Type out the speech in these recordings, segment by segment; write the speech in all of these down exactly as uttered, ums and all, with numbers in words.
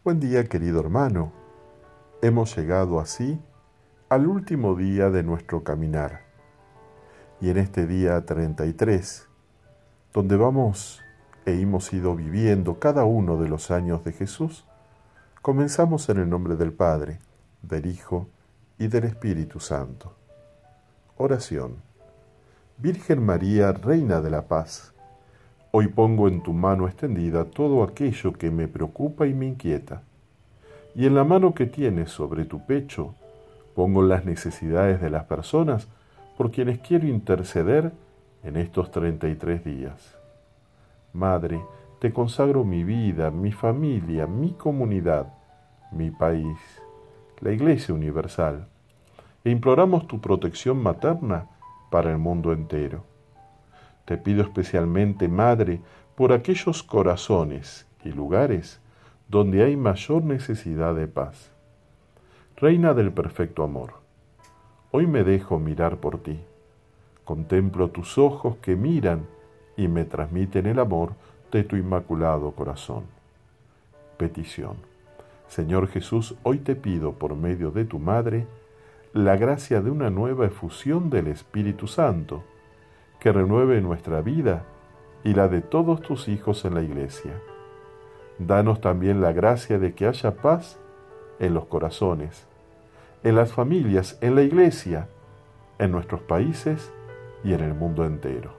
Buen día, querido hermano. Hemos llegado así al último día de nuestro caminar. Y en este día treinta y tres, donde vamos e hemos ido viviendo cada uno de los años de Jesús, comenzamos en el nombre del Padre, del Hijo y del Espíritu Santo. Oración. Virgen María, Reina de la Paz, hoy pongo en tu mano extendida todo aquello que me preocupa y me inquieta, y en la mano que tienes sobre tu pecho pongo las necesidades de las personas por quienes quiero interceder en estos treinta y tres días. Madre, te consagro mi vida, mi familia, mi comunidad, mi país, la Iglesia Universal, e imploramos tu protección materna para el mundo entero. Te pido especialmente, Madre, por aquellos corazones y lugares donde hay mayor necesidad de paz. Reina del perfecto amor, hoy me dejo mirar por ti. Contemplo tus ojos que miran y me transmiten el amor de tu inmaculado corazón. Petición. Señor Jesús, hoy te pido por medio de tu Madre la gracia de una nueva efusión del Espíritu Santo, que renueve nuestra vida y la de todos tus hijos en la Iglesia. Danos también la gracia de que haya paz en los corazones, en las familias, en la Iglesia, en nuestros países y en el mundo entero.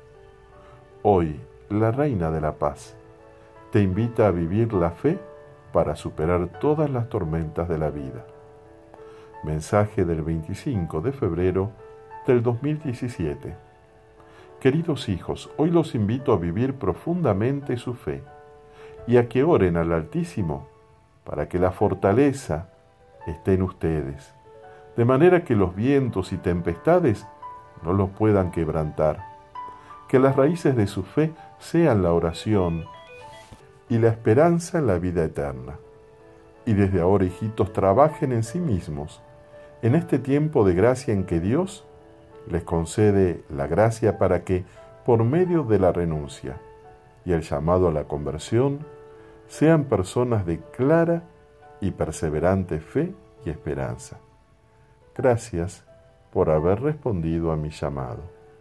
Hoy, la Reina de la Paz te invita a vivir la fe para superar todas las tormentas de la vida. Mensaje del veinticinco de febrero del dos mil diecisiete. Queridos hijos, hoy los invito a vivir profundamente su fe y a que oren al Altísimo para que la fortaleza esté en ustedes, de manera que los vientos y tempestades no los puedan quebrantar. Que las raíces de su fe sean la oración y la esperanza en la vida eterna. Y desde ahora, hijitos, trabajen en sí mismos, en este tiempo de gracia en que Dios les concede la gracia para que, por medio de la renuncia y el llamado a la conversión, sean personas de clara y perseverante fe y esperanza. Gracias por haber respondido a mi llamado.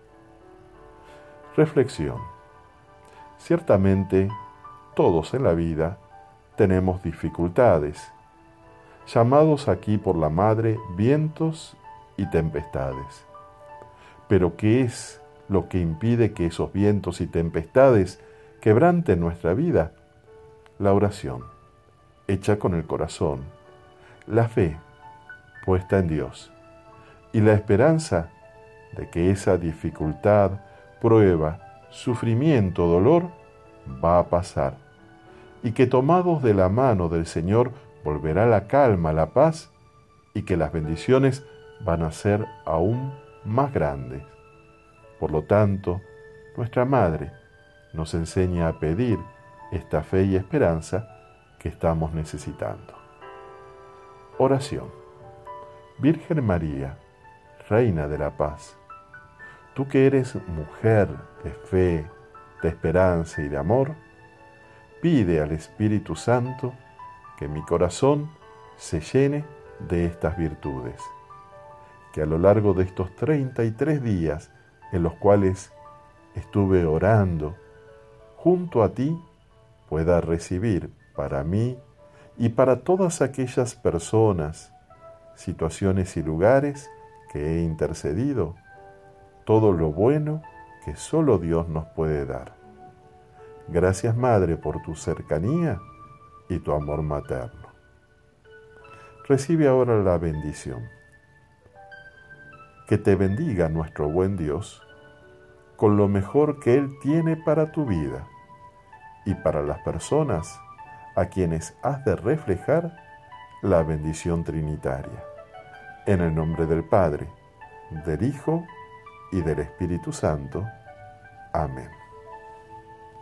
Reflexión. Ciertamente, todos en la vida tenemos dificultades, llamados aquí por la Madre vientos y tempestades. Pero ¿qué es lo que impide que esos vientos y tempestades quebranten nuestra vida? La oración, hecha con el corazón, la fe puesta en Dios y la esperanza de que esa dificultad, prueba, sufrimiento, dolor va a pasar y que tomados de la mano del Señor volverá la calma, la paz y que las bendiciones van a ser aún más grandes. Por lo tanto, nuestra Madre nos enseña a pedir esta fe y esperanza que estamos necesitando. Oración. Virgen María, Reina de la Paz, tú que eres mujer de fe, de esperanza y de amor, pide al Espíritu Santo que mi corazón se llene de estas virtudes, que a lo largo de estos treinta y tres días en los cuales estuve orando junto a ti, pueda recibir para mí y para todas aquellas personas, situaciones y lugares que he intercedido, todo lo bueno que solo Dios nos puede dar. Gracias, Madre, por tu cercanía y tu amor materno. Recibe ahora la bendición. Que te bendiga nuestro buen Dios con lo mejor que Él tiene para tu vida y para las personas a quienes has de reflejar la bendición trinitaria. En el nombre del Padre, del Hijo y del Espíritu Santo. Amén.